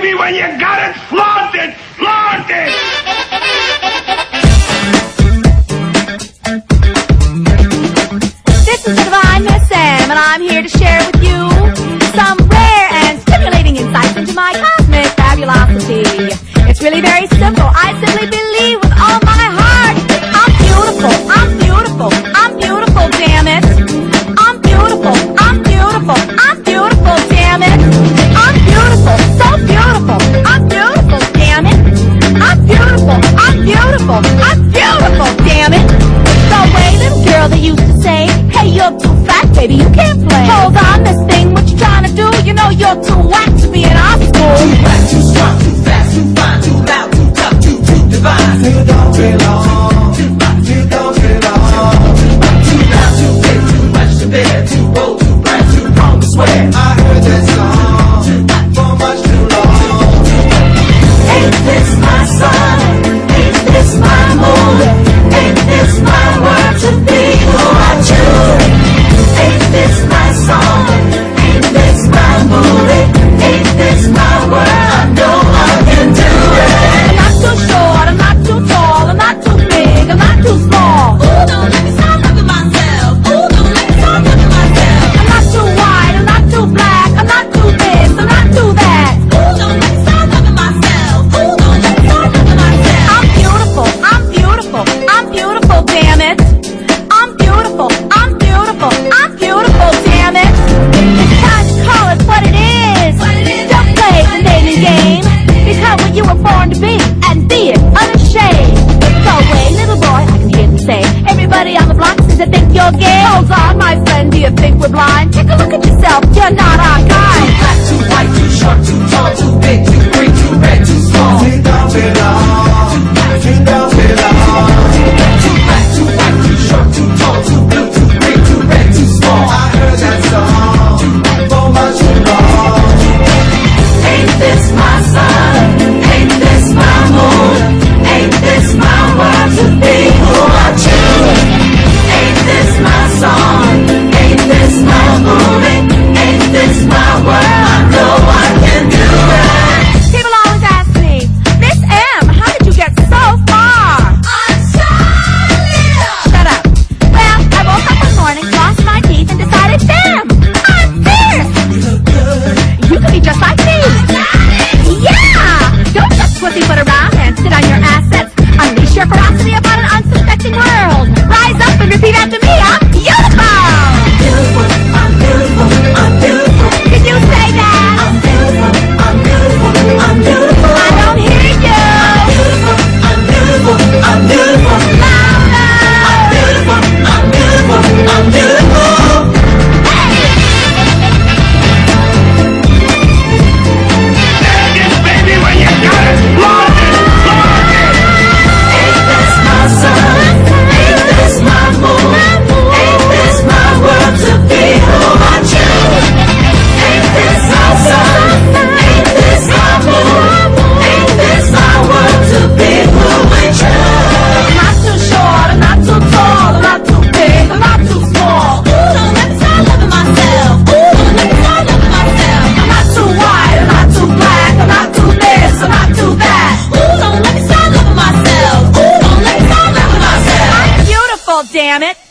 baby, when you got it, flaunt it, flaunt it! This is the Divine Miss Sam, and I'm here to share with you some rare and stimulating insights into my cosmic fabulosity. It's really very simple. I simply believe with all my heart I'm beautiful, I'm beautiful, I'm beautiful, damn it. I'm beautiful, I'm beautiful, I'm beautiful, damn it. I'm beautiful, so beautiful, I'm beautiful, damn it. I'm beautiful, I'm beautiful, I'm beautiful, damn it. The way little girl they used to say, hey, you're too fat, baby, you can't play. Hold on, this thing, what you trying to do? You know you're too whack to be in our school. Too whack, too strong, too fast, too fine, too loud, too tough, too divine. You don't belong, you don't belong. Too loud, too big, too much to bear, too bold, too bright, too wrong to swear. I heard that song for much too long. Ain't this my song? Ain't this my mood? Ain't this my word to be who I choose? Ain't this my song? Ain't this my mood? Ain't this my word? I know I can do it. I'm not too short, I'm not too tall, I'm not too big, I'm not too small. Ooh, don't let me stop loving myself. Ooh, don't let me stop loving myself. I'm not too white, I'm not too black, I'm not too this, I'm not too that. Ooh, don't let me stop loving myself. Ooh, don't let me stop loving myself. I'm beautiful, I'm beautiful, I'm beautiful, damn it. I'm beautiful, I'm beautiful, I'm beautiful, damn it. It's time to call it what it is. Don't play the dating game. Become what you were born to be and be it unashamed. Go away, little boy, I can hear them say. Everybody on the block says I think you're gay. Hold on, my friend, do you think we're blind? Take a look at yourself, you're not our kind. Too black, too white, too short, too tall, too big, too green, too red, too small. You don't belong. You don't belong. Too black, too white, too short, too tall, too blue, too green, too red, too small. I heard that song for much too long. Ain't this my son? Ain't this my mood? Ain't this my word to be who I choose? Ain't this my song? Ain't this my mood? Ain't this my word? I know I can do it. People always ask me, Miss M, how did you get so far? I'm Charlie. Shut up. Well, I woke up one morning, lost my teeth, and decided, damn, I'm fierce. You look good. You could be just like me. Yeah! Don't just pussyfoot around and sit on your assets. Unleash your ferocity upon an unsuspecting world. Rise up and repeat after me, I'm beautiful! Beautiful, I'm beautiful, I'm beautiful. Did you say that? I'm beautiful, I'm beautiful, I'm beautiful. I don't hear you. I'm beautiful, I'm beautiful. Louder! I'm beautiful, I'm beautiful, I'm beautiful. Yes, baby, when you got it, flaunt it, flaunt it! Ain't this my son? Ain't this my mood? Ain't this my word to be who I choose? Ain't this my son? Ain't this my mood? Ain't this my word to be who we choose? I'm not too short, I'm not too tall, I'm not too big, I'm not too small. Ooh, don't let me stop loving myself. Ooh, don't let me stop loving myself. I'm not too white, I'm not too black, I'm not too this, I'm not too that. Ooh, don't let me stop loving myself. Ooh, don't let me stop loving myself. I'm beautiful, damn it.